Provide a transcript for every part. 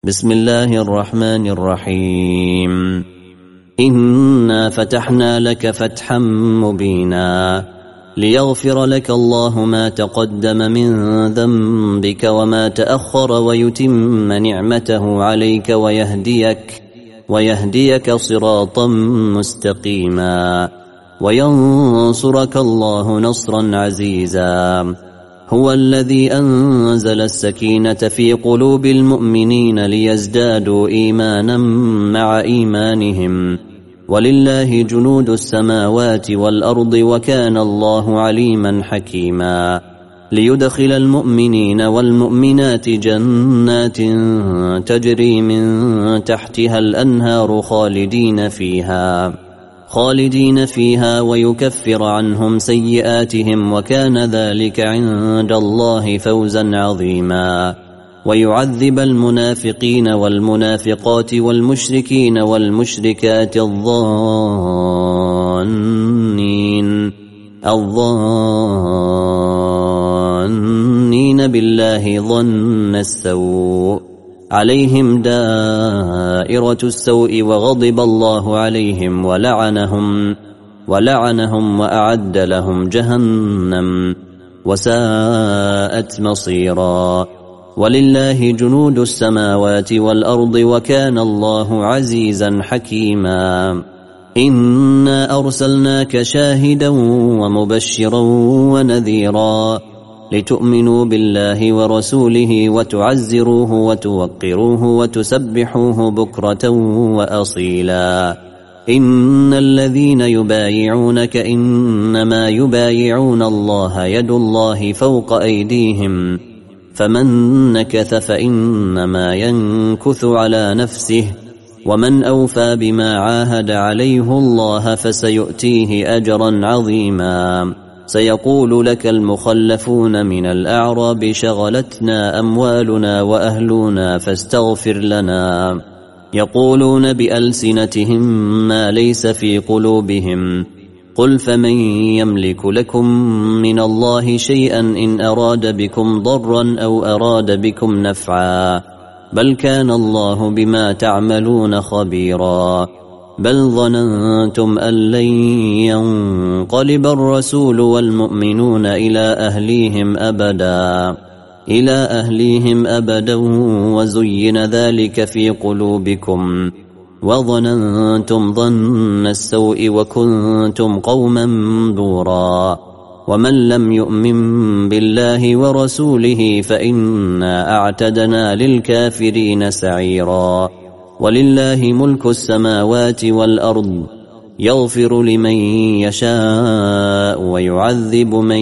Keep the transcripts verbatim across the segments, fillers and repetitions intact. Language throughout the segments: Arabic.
بسم الله الرحمن الرحيم. إنا فتحنا لك فتحا مبينا ليغفر لك الله ما تقدم من ذنبك وما تأخر ويتم نعمته عليك ويهديك ويهديك صراطا مستقيما وينصرك الله نصرا عزيزا. هو الذي أنزل السكينة في قلوب المؤمنين ليزدادوا إيمانا مع إيمانهم ولله جنود السماوات والأرض وكان الله عليما حكيما. ليدخل المؤمنين والمؤمنات جنات تجري من تحتها الأنهار خالدين فيها خالدين فيها ويكفر عنهم سيئاتهم وكان ذلك عند الله فوزا عظيما. ويعذب المنافقين والمنافقات والمشركين والمشركات الظانين الظانين بالله ظن السوء عليهم دائرة السوء وغضب الله عليهم ولعنهم ولعنهم وأعد لهم جهنم وساءت مصيرا. ولله جنود السماوات والأرض وكان الله عزيزا حكيما. إنا أرسلناك شاهدا ومبشرا ونذيرا لتؤمنوا بالله ورسوله وتعزروه وتوقروه وتسبحوه بكرة وأصيلا. إن الذين يبايعونك إنما يبايعون الله يد الله فوق أيديهم فمن نكث فإنما ينكث على نفسه ومن أوفى بما عاهد عليه الله فسيؤتيه أجرا عظيما. سيقول لك المخلفون من الأعراب شغلتنا أموالنا وأهلنا فاستغفر لنا يقولون بألسنتهم ما ليس في قلوبهم قل فمن يملك لكم من الله شيئا إن أراد بكم ضرا أو أراد بكم نفعا بل كان الله بما تعملون خبيرا. بل ظننتم أن لن ينقلب الرسول والمؤمنون إلى أهليهم أبدا إلى أهليهم أبدا وزين ذلك في قلوبكم وظننتم ظن السوء وكنتم قوما بورا. ومن لم يؤمن بالله ورسوله فإنا أعتدنا للكافرين سعيرا. ولله ملك السماوات والأرض يغفر لمن يشاء ويعذب من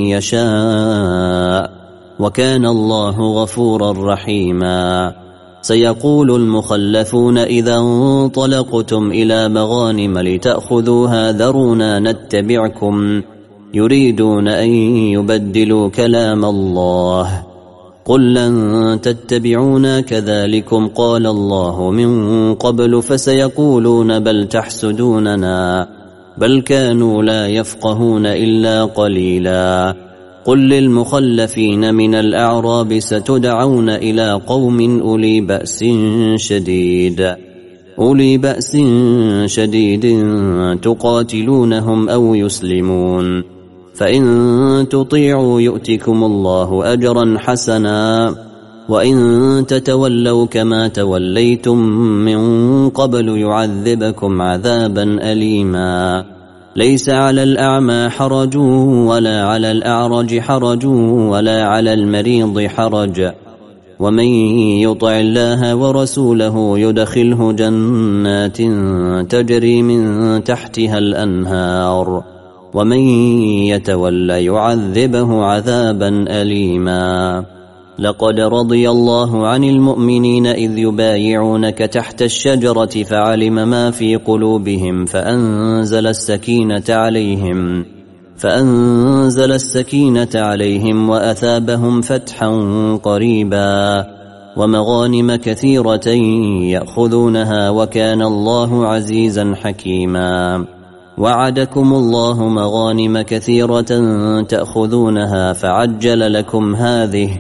يشاء وكان الله غفورا رحيما. سيقول المخلفون إذا انطلقتم إلى مغانم لتأخذوها ذرونا نتبعكم يريدون أن يبدلوا كلام الله قل لن تتبعونا كذلكم قال الله من قبل فسيقولون بل تحسدوننا بل كانوا لا يفقهون إلا قليلا. قل للمخلفين من الأعراب ستدعون إلى قوم أولي بأس شديد أولي بأس شديد تقاتلونهم أو يسلمون فإن تطيعوا يؤتكم الله أجرا حسنا وإن تتولوا كما توليتم من قبل يعذبكم عذابا أليما. ليس على الأعمى حرج ولا على الأعرج حرج ولا على المريض حرج ومن يطع الله ورسوله يدخله جنات تجري من تحتها الأنهار ومن يتولى يعذبه عذابا أليما. لقد رضي الله عن المؤمنين إذ يبايعونك تحت الشجرة فعلم ما في قلوبهم فأنزل السكينة عليهم فأنزل السكينة عليهم وأثابهم فتحا قريبا ومغانم كثيرة يأخذونها وكان الله عزيزا حكيما. وعدكم الله مغانم كثيرة تأخذونها فعجل لكم هذه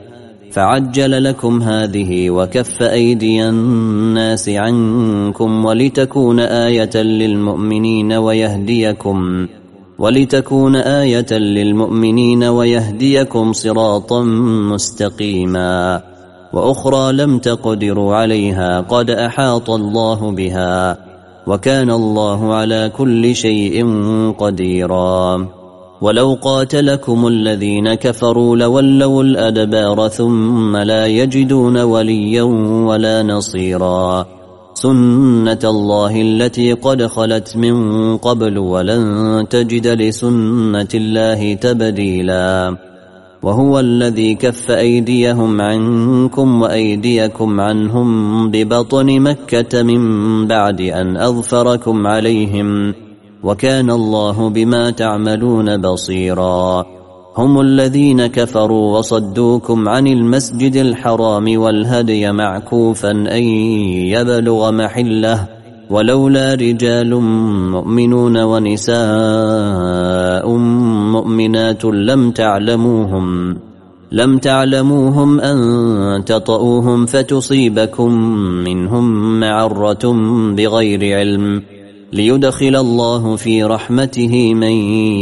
فعجل لكم هذه وكف أيدي الناس عنكم ولتكون آية للمؤمنين ويهديكم ولتكون آية للمؤمنين ويهديكم صراطا مستقيما وأخرى لم تقدروا عليها قد أحاط الله بها وكان الله على كل شيء قديرا. ولو قاتلكم الذين كفروا لولوا الأدبار ثم لا يجدون وليا ولا نصيرا سنة الله التي قد خلت من قبل ولن تجد لسنة الله تبديلا. وهو الذي كف أيديهم عنكم وأيديكم عنهم ببطن مكة من بعد أن أظفركم عليهم وكان الله بما تعملون بصيرا. هم الذين كفروا وصدوكم عن المسجد الحرام والهدي معكوفا أن يبلغ محله ولولا رجال مؤمنون ونساء مؤمنات لم تعلموهم لم تعلموهم أن تطؤوهم فتصيبكم منهم معرة بغير علم ليدخل الله في رحمته من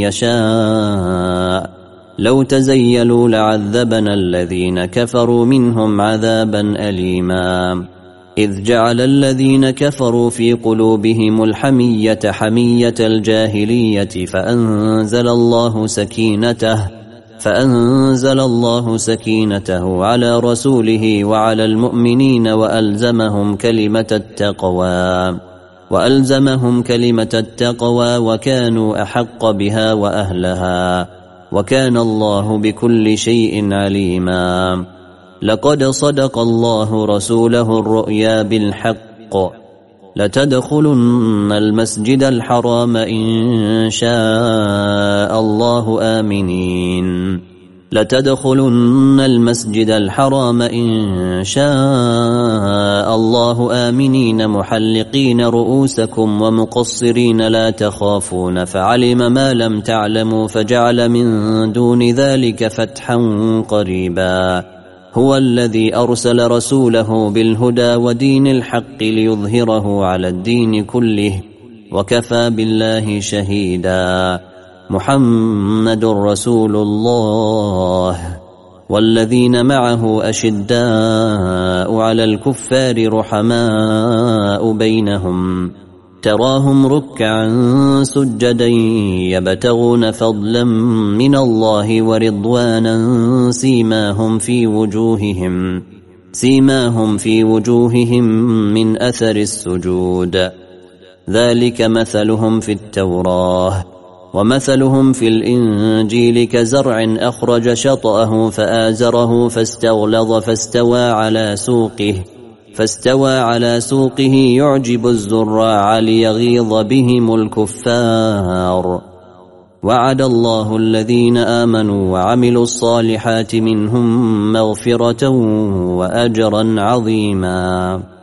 يشاء لو تزيلوا لعذبنا الذين كفروا منهم عذابا أليما. إذ جعل الذين كفروا في قلوبهم الحمية حمية الجاهلية فأنزل الله سكينته فأنزل الله سكينته على رسوله وعلى المؤمنين وألزمهم كلمة التقوى وألزمهم كلمة التقوى وكانوا أحق بها وأهلها وكان الله بكل شيء عليما. لقد صدق الله رسوله الرؤيا بالحق لتدخلن المسجد الحرام إن شاء الله آمنين لتدخلن المسجد الحرام إن شاء الله آمنين محلقين رؤوسكم ومقصرين لا تخافون فعلم ما لم تعلموا فجعل من دون ذلك فتحا قريبا. هو الذي أرسل رسوله بالهدى ودين الحق ليظهره على الدين كله وكفى بالله شهيدا. محمد رسول الله والذين معه أشداء على الكفار رحماء بينهم تراهم ركعا سجدا يبتغون فضلا من الله ورضوانا سيماهم في وجوههم سيماهم في وجوههم من أثر السجود ذلك مثلهم في التوراة ومثلهم في الإنجيل كزرع أخرج شطأه فآزره فاستغلظ فاستوى على سوقه فاستوى على سوقه يعجب الزراع ليغيظ بهم الكفار. وعد الله الذين آمنوا وعملوا الصالحات منهم مغفرة وأجرا عظيما.